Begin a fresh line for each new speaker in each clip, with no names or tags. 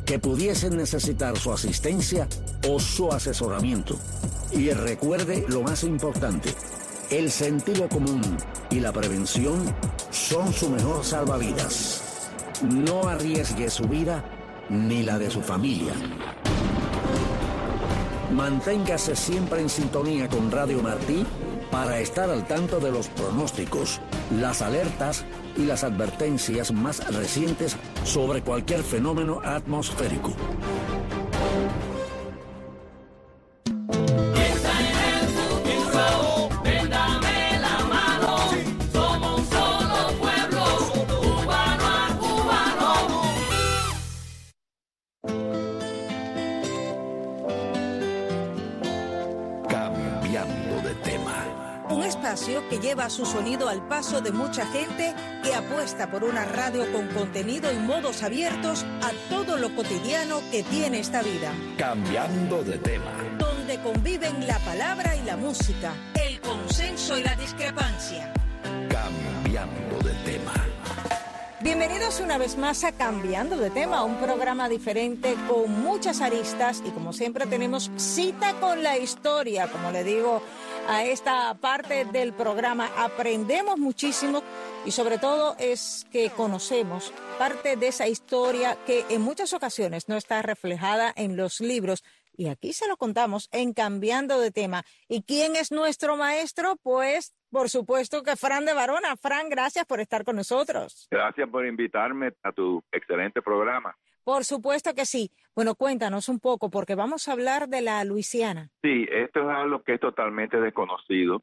que pudiesen necesitar su asistencia o su asesoramiento. Y recuerde lo más importante, el sentido común y la prevención son su mejor salvavidas. No arriesgue su vida ni la de su familia. Manténgase siempre en sintonía con Radio Martí para estar al tanto de los pronósticos, las alertas y las advertencias más recientes sobre cualquier fenómeno atmosférico.
Que lleva su sonido al paso de mucha gente que apuesta por una radio con contenido y modos abiertos a todo lo cotidiano que tiene esta vida.
Cambiando de tema.
Donde conviven la palabra y la música, el consenso y la discrepancia.
Cambiando de tema.
Bienvenidos una vez más a Cambiando de Tema, un programa diferente con muchas aristas y como siempre tenemos cita con la historia, como le digo a esta parte del programa. Aprendemos muchísimo y sobre todo es que conocemos parte de esa historia que en muchas ocasiones no está reflejada en los libros. Y aquí se lo contamos en Cambiando de Tema. ¿Y quién es nuestro maestro? Pues, por supuesto que Fran de Varona. Fran, gracias por estar con nosotros.
Gracias por invitarme a tu excelente programa.
Por supuesto que sí. Bueno, cuéntanos un poco, porque vamos a hablar de la Luisiana.
Sí, esto es algo que es totalmente desconocido.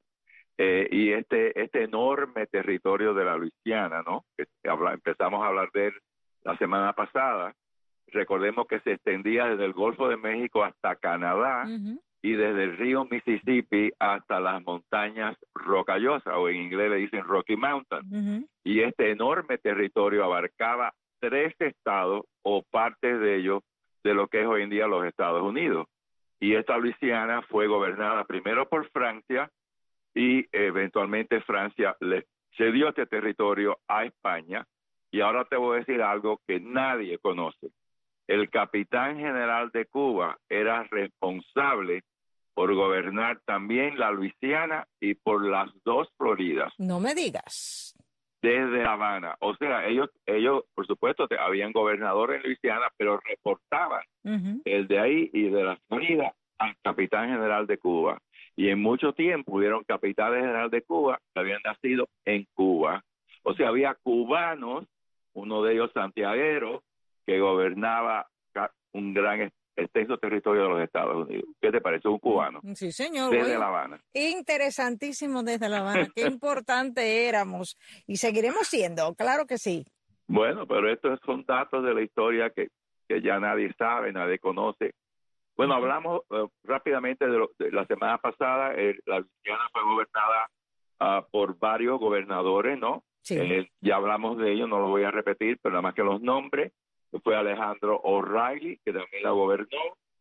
Y este enorme territorio de la Luisiana, ¿no? Que empezamos a hablar de él la semana pasada. Recordemos que se extendía desde el Golfo de México hasta Canadá y desde el río Mississippi hasta las montañas rocallosas, o en inglés le dicen Rocky Mountain. Y este enorme territorio abarcaba 3 estados o partes de ellos de lo que es hoy en día los Estados Unidos. Y esta Luisiana fue gobernada primero por Francia y eventualmente Francia le cedió este territorio a España. Y ahora te voy a decir algo que nadie conoce. El capitán general de Cuba era responsable por gobernar también la Luisiana y por las 2 Floridas.
No me digas.
Desde La Habana. O sea, ellos por supuesto, habían gobernadores en Luisiana, pero reportaban el de ahí y de la Florida al capitán general de Cuba. Y en mucho tiempo hubieron capitanes generales de Cuba que habían nacido en Cuba. O sea, había cubanos, uno de ellos santiaguero, que gobernaba un gran extenso territorio de los Estados Unidos. ¿Qué te parece? Un cubano.
Sí, señor.
Desde La Habana.
Interesantísimo desde La Habana. Qué importante éramos y seguiremos siendo, claro que sí.
Bueno, pero estos son datos de la historia que ya nadie sabe, nadie conoce. Bueno, hablamos rápidamente de la semana pasada. La Luisiana fue gobernada por varios gobernadores, ¿no?
Sí.
Ya hablamos de ellos, no lo voy a repetir, pero nada más que los nombres. Fue Alejandro O'Reilly, que también la gobernó,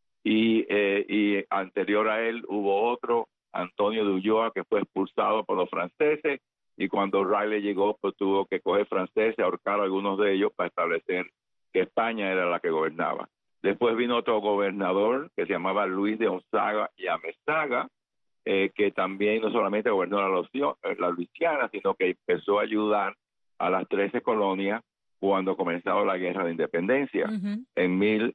y anterior a él hubo otro, Antonio de Ulloa, que fue expulsado por los franceses, y cuando O'Reilly llegó, pues tuvo que coger franceses, ahorcar a algunos de ellos para establecer que España era la que gobernaba. Después vino otro gobernador que se llamaba Luis de Gonzaga y Amezaga, que también no solamente gobernó la Luisiana, sino que empezó a ayudar a las 13 colonias cuando comenzaba la Guerra de Independencia. En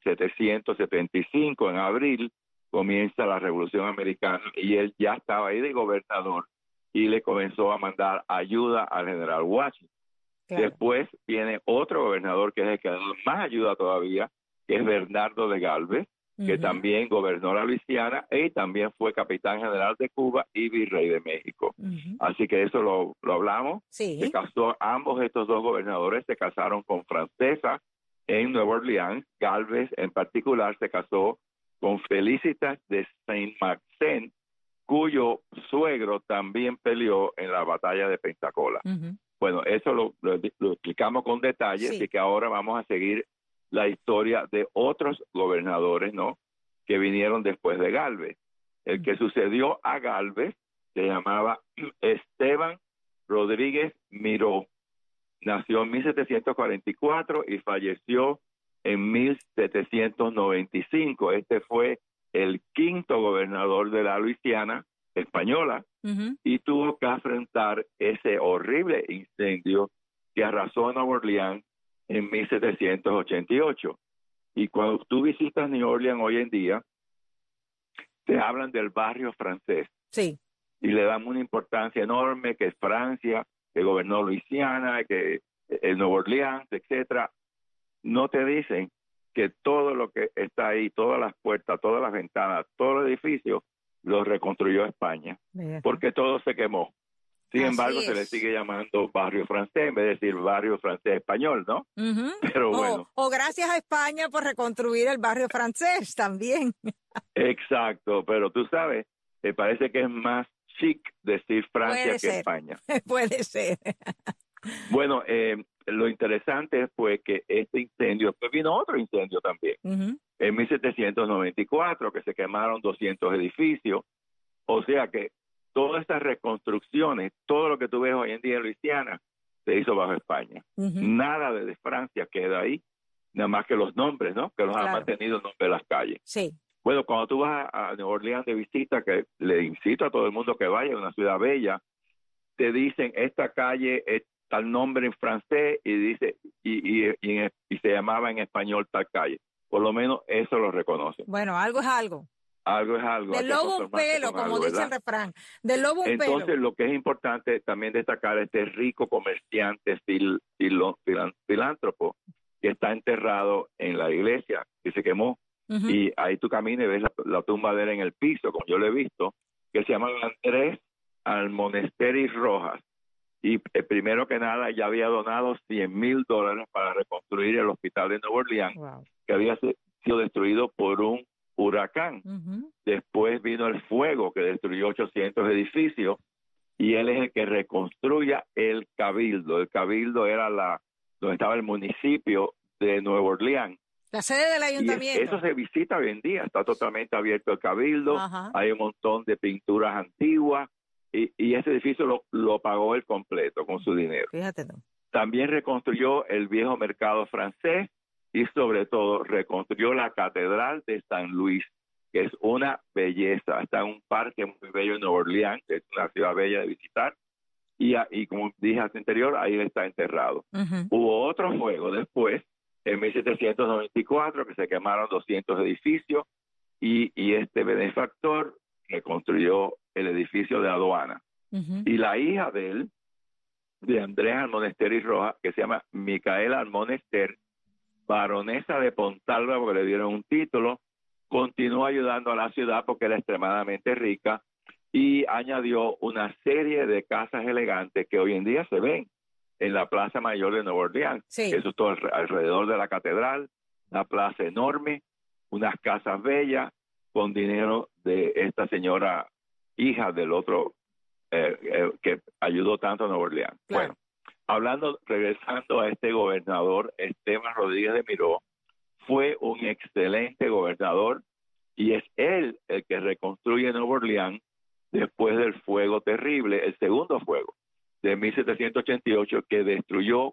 1775, en abril, comienza la Revolución Americana y él ya estaba ahí de gobernador y le comenzó a mandar ayuda al general Washington. Claro. Después viene otro gobernador que es el que da más ayuda todavía, que es Bernardo de Galvez, que también gobernó la Luisiana y también fue capitán general de Cuba y virrey de México. Así que eso lo hablamos.
Sí.
Se casó, ambos estos 2 gobernadores se casaron con francesas en Nueva Orleans. Galvez en particular se casó con Felicitas de Saint-Maixent, cuyo suegro también peleó en la batalla de Pensacola. Bueno, eso lo explicamos con detalle, así que ahora vamos a seguir la historia de otros gobernadores, ¿no?, que vinieron después de Galvez. El que sucedió a Galvez se llamaba Esteban Rodríguez Miró. Nació en 1744 y falleció en 1795. Este fue el quinto gobernador de la Luisiana española y tuvo que enfrentar ese horrible incendio que arrasó Nueva Orleans en 1788. Y cuando tú visitas New Orleans hoy en día, te hablan del barrio francés.
Sí.
Y le dan una importancia enorme, que es Francia, que gobernó Luisiana, que el Nueva Orleans, etcétera. No te dicen que todo lo que está ahí, todas las puertas, todas las ventanas, todo el edificio, lo reconstruyó España, porque todo se quemó. Sin embargo, se le sigue llamando barrio francés en vez de decir barrio francés español, ¿no? Pero bueno.
O gracias a España por reconstruir el barrio francés también.
Exacto, pero tú sabes, me parece que es más chic decir Francia que España.
Puede ser.
Bueno, lo interesante fue que este incendio, después vino otro incendio también, en 1794, que se quemaron 200 edificios. O sea que todas estas reconstrucciones, todo lo que tú ves hoy en día en Luisiana, se hizo bajo España. Nada de Francia queda ahí, nada más que los nombres, ¿no? Que los han mantenido el nombre de las calles.
Sí.
Bueno, cuando tú vas a Nueva Orleans de visita, que le incito a todo el mundo que vaya, a una ciudad bella, te dicen, esta calle es tal nombre en francés y dice y se llamaba en español tal calle. Por lo menos eso lo reconocen.
Bueno, algo es algo.
Algo es algo.
Del lobo un pelo, como dice el refrán. Del lobo un pelo.
Entonces, lo que es importante también destacar es este rico comerciante filántropo que está enterrado en la iglesia que se quemó. Y ahí tú caminas y ves la tumba de él en el piso, como yo lo he visto, que se llama Andrés Almonesteri Rojas. Y primero que nada ya había donado $100,000 para reconstruir el hospital de Nueva Orleans, que había sido destruido por un huracán. Después vino el fuego que destruyó 800 edificios y él es el que reconstruye el cabildo. El cabildo era donde estaba el municipio de Nueva Orleans.
La sede del ayuntamiento.
Y eso se visita hoy en día, está totalmente abierto el cabildo, hay un montón de pinturas antiguas y ese edificio lo pagó él completo con su dinero.
Fíjate tú.
También reconstruyó el viejo mercado francés y sobre todo reconstruyó la catedral de San Luis, que es una belleza. Está en un parque muy bello en Nueva Orleans, que es una ciudad bella de visitar. Y como dije anterior, ahí está enterrado. Hubo otro fuego después, en 1794, que se quemaron 200 edificios y este benefactor reconstruyó el edificio de aduana. Y la hija de él, de Andrés Almonester y Rojas, que se llama Micaela Almonester, baronesa de Pontalba, porque le dieron un título, continuó ayudando a la ciudad porque era extremadamente rica y añadió una serie de casas elegantes que hoy en día se ven en la Plaza Mayor de Nueva Orleans. Eso es todo alrededor de la catedral, una plaza enorme, unas casas bellas con dinero de esta señora hija del otro que ayudó tanto a Nueva Orleans. Bueno, regresando a este gobernador, Esteban Rodríguez de Miró, fue un excelente gobernador y es él el que reconstruye Nueva Orleans después del fuego terrible, el segundo fuego de 1788, que destruyó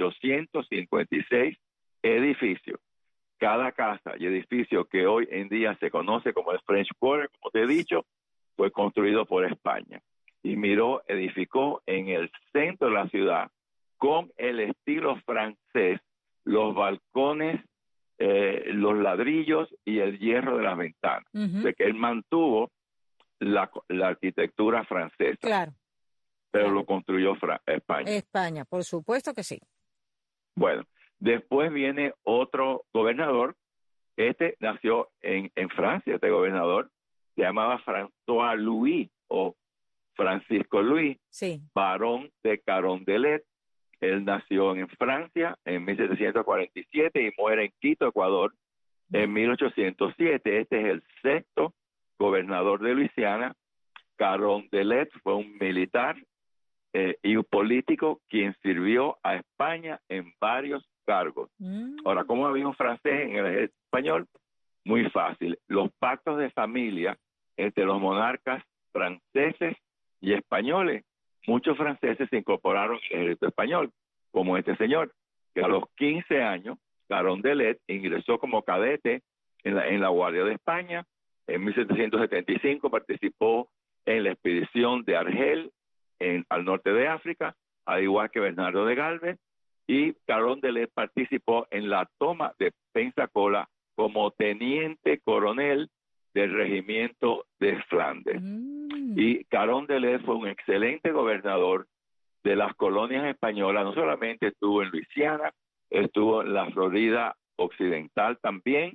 856 edificios. Cada casa y edificio que hoy en día se conoce como el French Quarter, como te he dicho, fue construido por España. Y Miró edificó en el centro de la ciudad, con el estilo francés, los balcones, los ladrillos y el hierro de las ventanas. De que él mantuvo la arquitectura francesa.
Claro.
Pero lo construyó España.
España, por supuesto que sí.
Bueno, después viene otro gobernador. Este nació en Francia, este gobernador. Se llamaba François Louis o Francisco Luis, barón de Carondelet. Él nació en Francia en 1747 y muere en Quito, Ecuador, en 1807. Este es el sexto gobernador de Luisiana. Carondelet fue un militar y un político quien sirvió a España en varios cargos. Ahora, ¿cómo había un francés en el español? Muy fácil. Los pactos de familia entre los monarcas franceses y españoles. Muchos franceses se incorporaron al ejército español, como este señor, que a los 15 años Carondelet ingresó como cadete en la Guardia de España. En 1775 participó en la expedición de Argel al norte de África, al igual que Bernardo de Galvez, y Carondelet participó en la toma de Pensacola como teniente coronel del regimiento de Flandes. Y Carondelet fue un excelente gobernador de las colonias españolas. No solamente estuvo en Luisiana, estuvo en la Florida Occidental también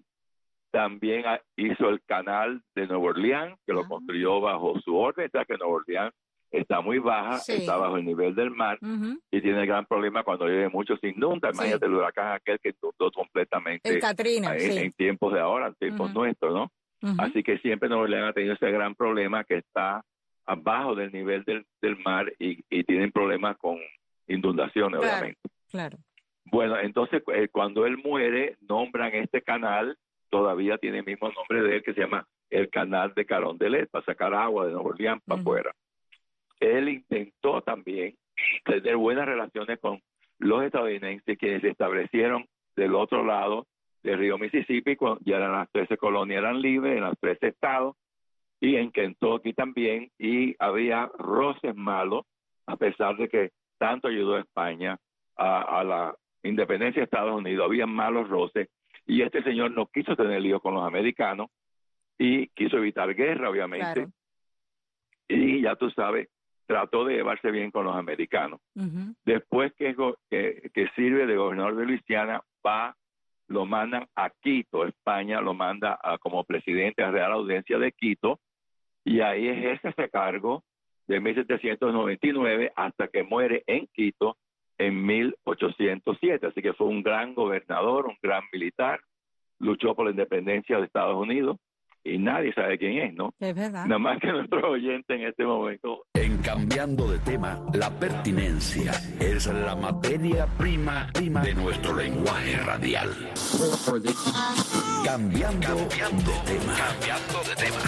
hizo el canal de Nueva Orleans, que lo construyó bajo su orden, ya que Nueva Orleans está muy baja, está bajo el nivel del mar, y tiene el gran problema cuando llueve mucho, se inunda. Imagínate el huracán aquel que inundó completamente
el Katrina,
en tiempos de ahora, en tiempos nuestros, ¿no? Así que siempre Nueva Orleans ha tenido ese gran problema que está abajo del nivel del mar y tienen problemas con inundaciones, obviamente.
Claro.
Bueno, entonces cuando él muere, nombran este canal, todavía tiene el mismo nombre de él, que se llama el Canal de Carondelet, para sacar agua de Nueva Orleans para afuera. Él intentó también tener buenas relaciones con los estadounidenses, quienes se establecieron del otro lado del río Mississippi, cuando ya eran las 13 colonias, eran libres en los 13 estados, y en Kentucky también, y había roces malos, a pesar de que tanto ayudó a España a la independencia de Estados Unidos, había malos roces, y este señor no quiso tener lío con los americanos, y quiso evitar guerra, obviamente,
claro.
Y ya tú sabes, trató de llevarse bien con los americanos. Después que sirve de gobernador de Luisiana, lo mandan a Quito, España lo manda como presidente a Real Audiencia de Quito, y ahí ejerce ese cargo de 1799 hasta que muere en Quito en 1807. Así que fue un gran gobernador, un gran militar, luchó por la independencia de Estados Unidos, y nadie sabe quién es, ¿no?
Es verdad.
Nada más que nuestro oyente en este momento.
En Cambiando de Tema, la pertinencia es la materia prima de nuestro lenguaje radial. Cambiando de tema. Cambiando de tema.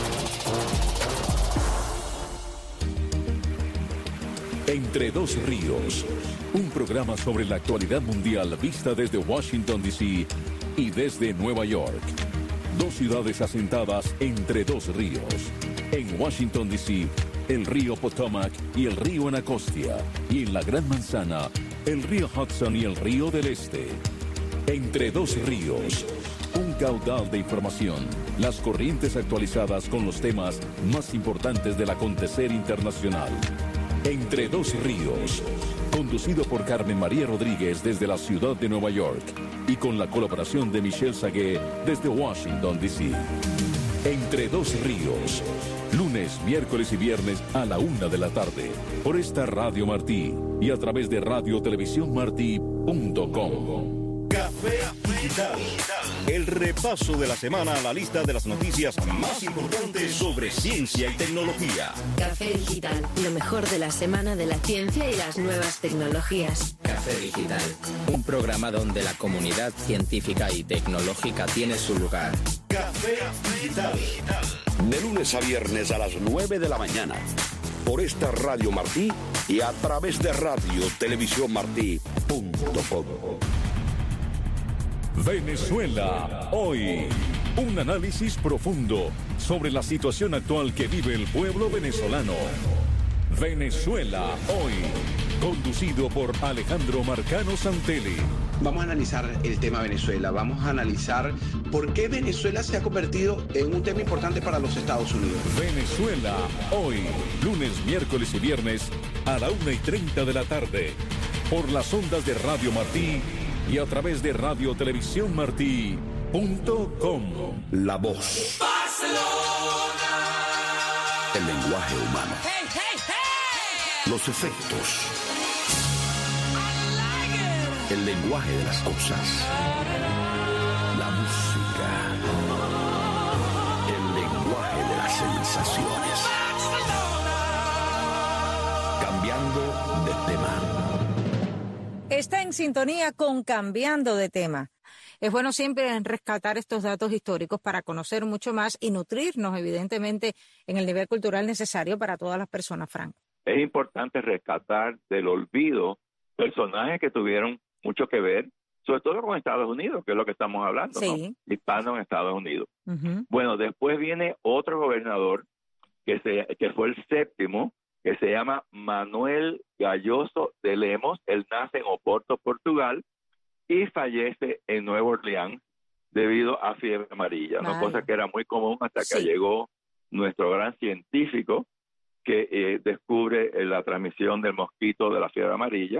Entre dos ríos, un programa sobre la actualidad mundial vista desde Washington, D.C. y desde Nueva York. Dos ciudades asentadas entre dos ríos. En Washington, D.C., el río Potomac y el río Anacostia. Y en la Gran Manzana, el río Hudson y el río del Este. Entre dos ríos, un caudal de información. Las corrientes actualizadas con los temas más importantes del acontecer internacional. Entre dos ríos, conducido por Carmen María Rodríguez desde la ciudad de Nueva York y con la colaboración de Michelle Sagué desde Washington, D.C. Entre dos ríos, lunes, miércoles y viernes a la 1 de la tarde, por esta Radio Martí y a través de radiotelevisiónmartí.com.
Café Digital. El repaso de la semana a la lista de las noticias más importantes sobre ciencia y tecnología.
Café Digital, lo mejor de la semana de la ciencia y las nuevas tecnologías.
Café Digital, un programa donde la comunidad científica y tecnológica tiene su lugar.
Café Digital.
De lunes a viernes a las 9 de la mañana, por esta Radio Martí y a través de radiotelevisiónmartí.com.
Venezuela hoy. Un análisis profundo sobre la situación actual que vive el pueblo venezolano. Venezuela hoy. Conducido por Alejandro Marcano Santelli.
Vamos a analizar el tema Venezuela. Vamos a analizar por qué Venezuela se ha convertido en un tema importante para los Estados Unidos.
Venezuela hoy. Lunes, miércoles y viernes a la 1:30 de la tarde. Por las ondas de Radio Martí y a través de radiotelevisiónmartí.com.
La voz. Barcelona. El lenguaje humano.
Hey, hey, hey.
Los efectos. El lenguaje de las cosas. La música. El lenguaje de las sensaciones. Cambiando de tema.
Está en sintonía con Cambiando de Tema. Es bueno siempre rescatar estos datos históricos para conocer mucho más y nutrirnos, evidentemente, en el nivel cultural necesario para todas las personas, Frank.
Es importante rescatar del olvido personajes que tuvieron mucho que ver sobre todo con Estados Unidos, que es lo que estamos hablando,
sí,
¿no? Hispano en Estados Unidos. Bueno, después viene otro gobernador que fue el séptimo, que se llama Manuel Galloso de Lemos. Él nace en Oporto, Portugal, y fallece en Nueva Orleans debido a fiebre amarilla, una cosa que era muy común hasta que llegó nuestro gran científico que descubre la transmisión del mosquito de la fiebre amarilla,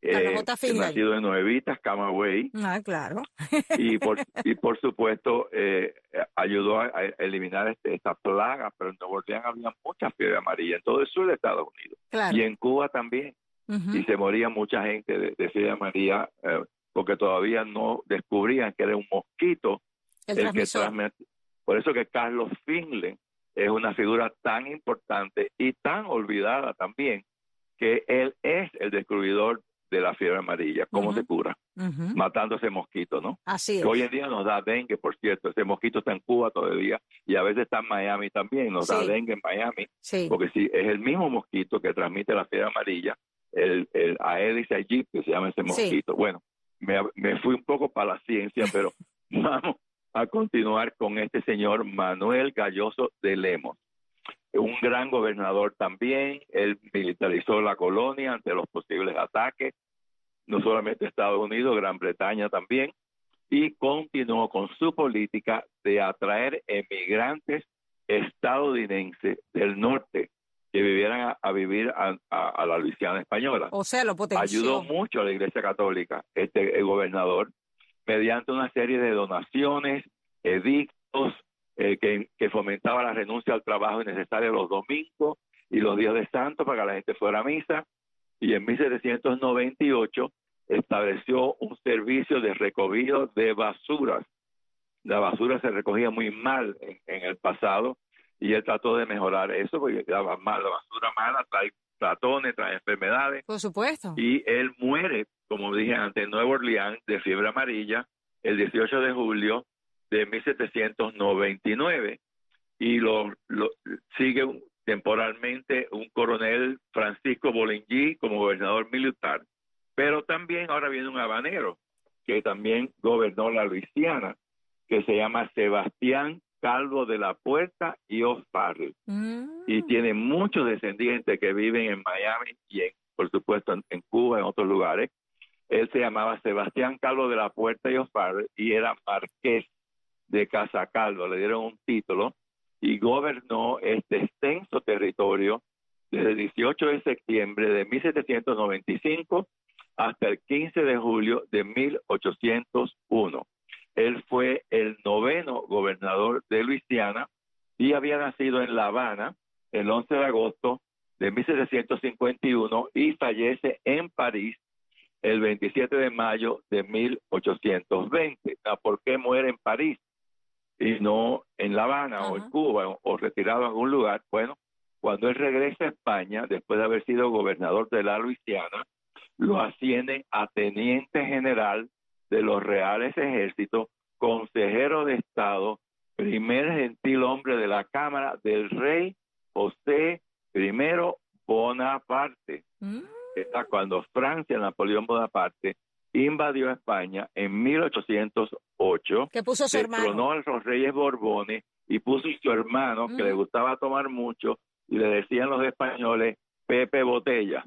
nacido en Nuevitas, Camagüey.
Claro.
y por supuesto ayudó a eliminar esta plaga, pero en Nueva Orleans había mucha fiebre amarilla en todo el sur de Estados Unidos, y en Cuba también, y se moría mucha gente de fiebre amarilla porque todavía no descubrían que era un mosquito el que transmitía. Por eso que Carlos Finley es una figura tan importante y tan olvidada también, que él es el descubridor de la fiebre amarilla. ¿Cómo se cura? Matando ese mosquito, ¿no?
Así es.
Que hoy en día nos da dengue, por cierto. Ese mosquito está en Cuba todavía y a veces está en Miami también. Nos da dengue en Miami. Porque si es el mismo mosquito que transmite la fiebre amarilla, el Aedes aegypti se llama ese mosquito. Bueno, me fui un poco para la ciencia, pero vamos a continuar con este señor Manuel Galloso de Lemos. Un gran gobernador también. Él militarizó la colonia ante los posibles ataques, no solamente Estados Unidos, Gran Bretaña también, y continuó con su política de atraer emigrantes estadounidenses del norte que vivieran a vivir a la Luisiana española.
O sea, lo potenció.
Ayudó mucho a la Iglesia Católica, el gobernador, mediante una serie de donaciones, edictos, que fomentaba la renuncia al trabajo innecesario los domingos y los días de santo para que la gente fuera a misa. Y en 1798 estableció un servicio de recogido de basuras. La basura se recogía muy mal en el pasado y él trató de mejorar eso, porque la basura mala trae ratones, trae enfermedades.
Por supuesto.
Y él muere, como dije antes, en Nueva Orleans de fiebre amarilla el 18 de julio de 1799, y lo sigue temporalmente un coronel, Francisco Bolingy, como gobernador militar. Pero también ahora viene un habanero que también gobernó la Luisiana, que se llama Sebastián Calvo de la Puerta y O'Farrell, y tiene muchos descendientes que viven en Miami y por supuesto en Cuba, en otros lugares. Él se llamaba Sebastián Calvo de la Puerta y O'Farrell y era marqués de Casa Calvo, le dieron un título, y gobernó este extenso territorio desde el 18 de septiembre de 1795 hasta el 15 de julio de 1801. Él fue el 9º gobernador de Luisiana y había nacido en La Habana el 11 de agosto de 1751 y fallece en París el 27 de mayo de 1820. ¿Por qué muere en París y no en La Habana o en Cuba o retirado en algún lugar? Bueno, cuando él regresa a España, después de haber sido gobernador de la Luisiana, lo ascienden a teniente general de los Reales Ejércitos, consejero de Estado, primer gentil hombre de la Cámara del rey José I Bonaparte. Cuando Francia, Napoleón Bonaparte, invadió España en 1808,
que puso su hermano,
tronó a los reyes Borbones y puso a su hermano, que le gustaba tomar mucho, y le decían los españoles Pepe Botella.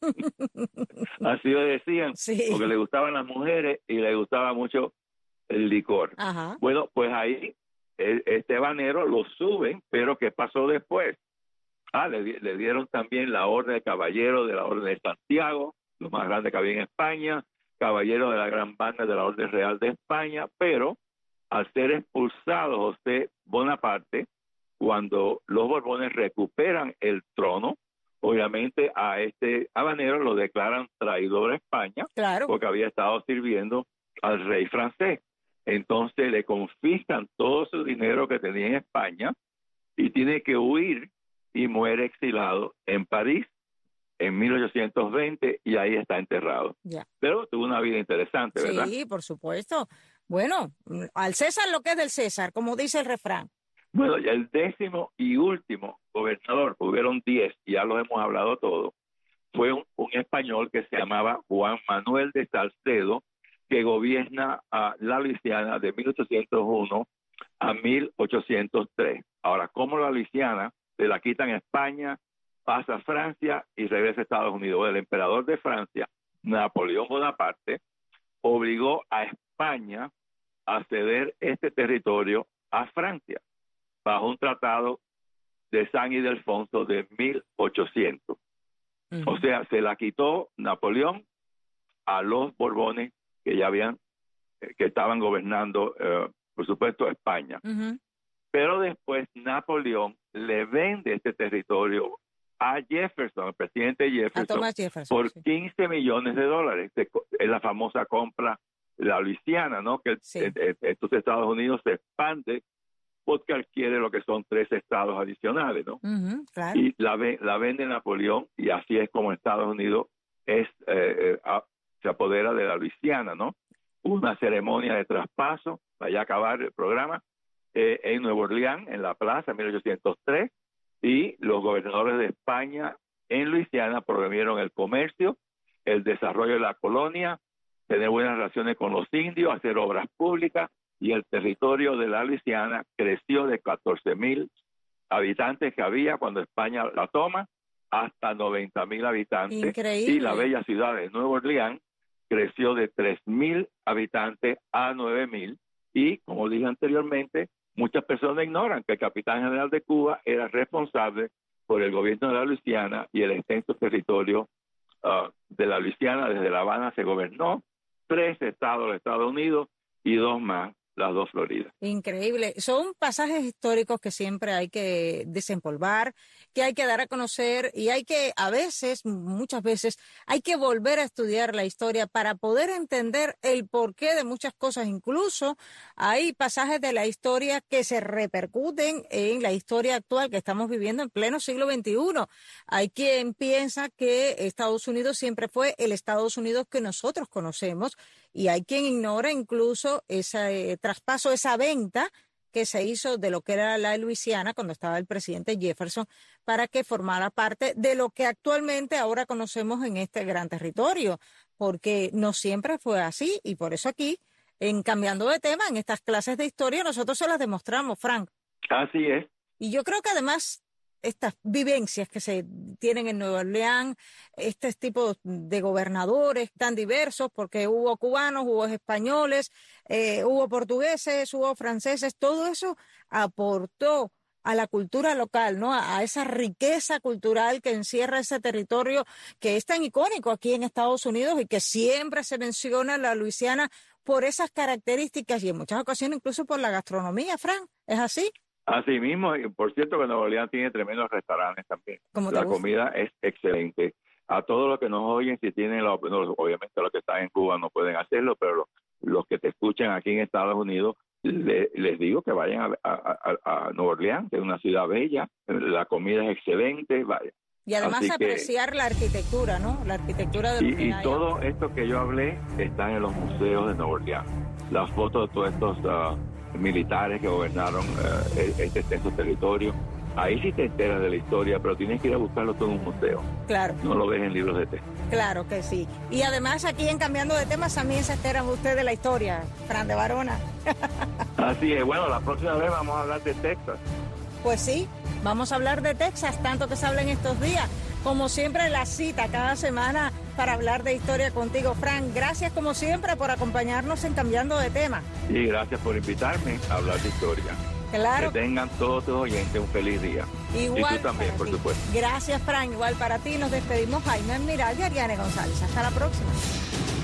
Así le decían, porque le gustaban las mujeres y le gustaba mucho el licor. Bueno, pues ahí este habanero lo suben, pero ¿qué pasó después? Le dieron también la orden de caballero de la Orden de Santiago, lo más grande que había en España, caballero de la Gran Banda de la Orden Real de España, pero al ser expulsado José Bonaparte, cuando los Borbones recuperan el trono, obviamente a este habanero lo declaran traidor a España, porque había estado sirviendo al rey francés. Entonces le confiscan todo su dinero que tenía en España y tiene que huir y muere exilado en París en 1820 y ahí está enterrado. Pero tuvo una vida interesante, ¿verdad?
Sí, por supuesto. Bueno, al César lo que es del César, como dice el refrán.
Bueno, y el 10º y último gobernador, hubieron 10, y ya los hemos hablado todos, fue un español que se llamaba Juan Manuel de Salcedo, que gobierna a la Luisiana de 1801 a 1803. Ahora, ¿cómo la Luisiana se la quitan a España, pasa a Francia y regresa a Estados Unidos? El emperador de Francia, Napoleón Bonaparte, obligó a España a ceder este territorio a Francia bajo un tratado de San Ildefonso de 1800. O sea, se la quitó Napoleón a los Borbones que ya que estaban gobernando, por supuesto, España. Pero después Napoleón le vende este territorio a Jefferson, el presidente Jefferson, por $15 millones. Es la famosa compra de la Luisiana, ¿no? Que entonces Estados Unidos se expande porque adquiere lo que son 3 estados adicionales, ¿no? Claro. Y la vende Napoleón, y así es como Estados Unidos se apodera de la Luisiana, ¿no? Una ceremonia de traspaso, para ya acabar el programa, en Nueva Orleans, en la plaza, en 1803, y los gobernadores de España en Luisiana promovieron el comercio, el desarrollo de la colonia, tener buenas relaciones con los indios, hacer obras públicas, y el territorio de la Luisiana creció de 14,000 habitantes que había cuando España la toma hasta 90,000 habitantes. Increíble. Y la bella ciudad de Nueva Orleans creció de 3,000 habitantes a 9,000. Y, como dije anteriormente, muchas personas ignoran que el capitán general de Cuba era responsable por el gobierno de la Luisiana y el extenso territorio de la Luisiana. Desde La Habana se gobernó 3 estados de Estados Unidos y 2 más, las 2 Floridas.
Increíble. Son pasajes históricos que siempre hay que desempolvar, que hay que dar a conocer, y hay que, muchas veces, hay que volver a estudiar la historia para poder entender el porqué de muchas cosas. Incluso hay pasajes de la historia que se repercuten en la historia actual que estamos viviendo en pleno siglo XXI. Hay quien piensa que Estados Unidos siempre fue el Estados Unidos que nosotros conocemos, y hay quien ignora incluso ese traspaso, esa venta que se hizo de lo que era la Luisiana cuando estaba el presidente Jefferson, para que formara parte de lo que actualmente ahora conocemos en este gran territorio, porque no siempre fue así, y por eso aquí, en Cambiando de Tema, en estas clases de historia, nosotros se las demostramos, Frank.
Así es.
Y yo creo que además estas vivencias que se tienen en Nueva Orleans, este tipo de gobernadores tan diversos, porque hubo cubanos, hubo españoles, hubo portugueses, hubo franceses, todo eso aportó a la cultura local, ¿no? A esa riqueza cultural que encierra ese territorio que es tan icónico aquí en Estados Unidos y que siempre se menciona la Luisiana por esas características y en muchas ocasiones incluso por la gastronomía, Frank. ¿Es así?
Así mismo, y por cierto que Nueva Orleans tiene tremendos restaurantes también. La comida es excelente. A todos los que nos oyen, si tienen obviamente los que están en Cuba no pueden hacerlo, pero los que te escuchan aquí en Estados Unidos, les digo que vayan a Nueva Orleans, que es una ciudad bella, la comida es excelente, vaya.
Y además apreciar la arquitectura, ¿no? La arquitectura de
y todo esto que yo hablé está en los museos de Nueva Orleans. Las fotos de todos estos militares que gobernaron este extenso territorio. Ahí sí te enteras de la historia, pero tienes que ir a buscarlo todo en un museo.
Claro.
No lo ves en libros de texto.
Claro que sí. Y además aquí en Cambiando de Temas también se enteran ustedes de la historia, Fran de Varona.
Así es. Bueno, la próxima vez vamos a hablar de Texas.
Pues sí, vamos a hablar de Texas, tanto que se habla en estos días. Como siempre, la cita cada semana para hablar de historia contigo, Fran. Gracias, como siempre, por acompañarnos en Cambiando de Tema.
Y gracias por invitarme a hablar de historia.
Claro.
Que tengan todos tus oyentes un feliz día.
Igual
y tú también, por supuesto.
Gracias, Fran. Igual para ti. Nos despedimos, Jaime Almiral y Ariane González. Hasta la próxima.